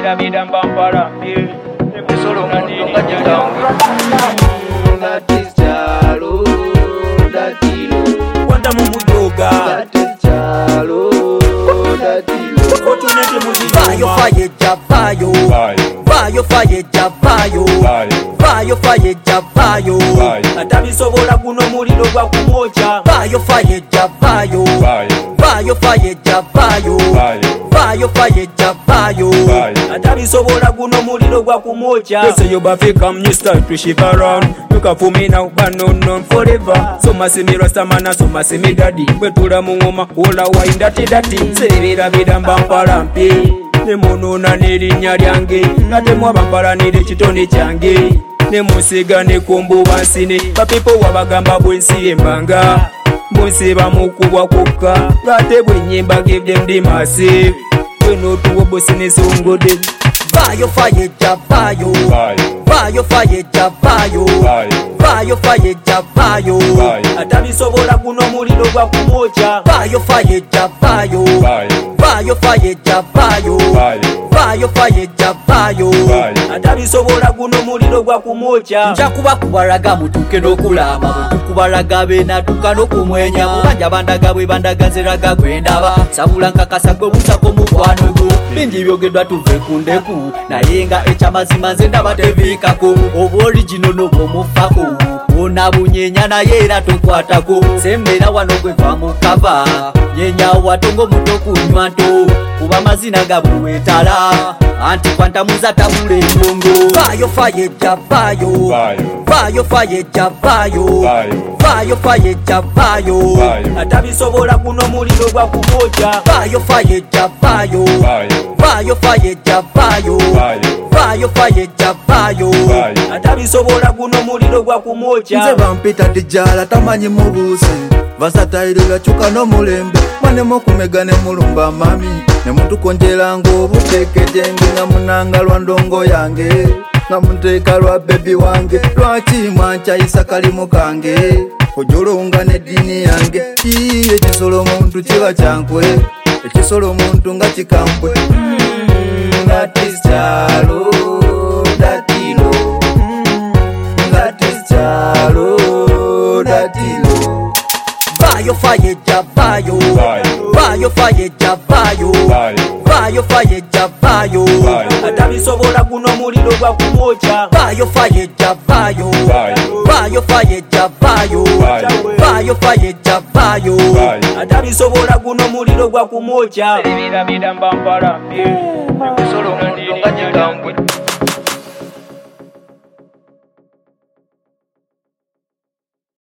Vida vida mbambara Emusoro nganini That is Chalo, Datilo. Wanda mumuyoga That is Chalo, Datilo. Otunete muziyo Vayo faye javayo Vayo faye javayo Vayo faye javayo Atabisobola guno muliro gwa kumocha Vayo faye javayo Vayo faye javayo Vayo faye javayo Atabisobola guno muliro gwa kumocha Yose yo bafika you start to shiver around You can fool me now but known forever So masimi rastamana so masimi daddy Wetula mungoma ola waindati dati Sebira bida mbampara mpi Nemonona nerinya lyange Natemwa bampara neri chitoni change Nemusiga nekumbu wansine Bapipo wabagamba bwensi embanga Bwensi bamukubwa kuka Late bwenyemba give them the massive Weno tuwo bosine songode Vayo faye javayo Vayo faye javayo Vayo faye javayo Atabisobola guno muliro gwa kumocha Vayo faye javayo Vayo faye javayo Vayo faye javayo Atabisobola guno muliro gwa kumocha Nja kuba kubalaga mutuke n'okulaba Kubalaga benatuka n'okumwenya Mubanja bandaga bwe bandagaziraga gwendaba Sabula nkakasa gwe busako mukwano gwo Bingi byogedwa tuve ku ndeku Naye nga ekyamazima nze ndaba teviikako Oba original n'obwomufako Wona bunyenya naye era tokwatako Sembera wano gwe va mu kava Nyenya watongo muto kunywa nto Kuba mazina gabuwetala Anti kwantamuza tabule mbongo Vayo faye javayo Vayo faye javayo Vayo faye javayo Atabisobola guno muliro gwa kumocha Vayo faye javayo Vayo faye javayo Vayo faye javayo Atabisobola guno muliro gwa kumocha Nze bampita dijala tamanyi mubuse Vasatairira chuka no mulembe Mwanemo kumega ne mulumba mami Ne mutukonjela ngo butekedenge Nga munanga lwa ndongo yange Nga munteka lwa baby wange Lwaki mwancha isakalimu kange Kujulunga ne dini yange Ekisolo muntu kiba kyankwe Ekisolo muntu nga kikampwe That is Chalo, Datilo. That is Chalo, Datilo. Vayo faye javayo Vayo faye javayo Vayo faye javayo Atabisobola guno muliro gwa kumocha Vayo faye javayo Vayo faye javayo Vayo faye javayo Atabisobola guno muliro gwa kumocha Ebira bida mbambara Emusoro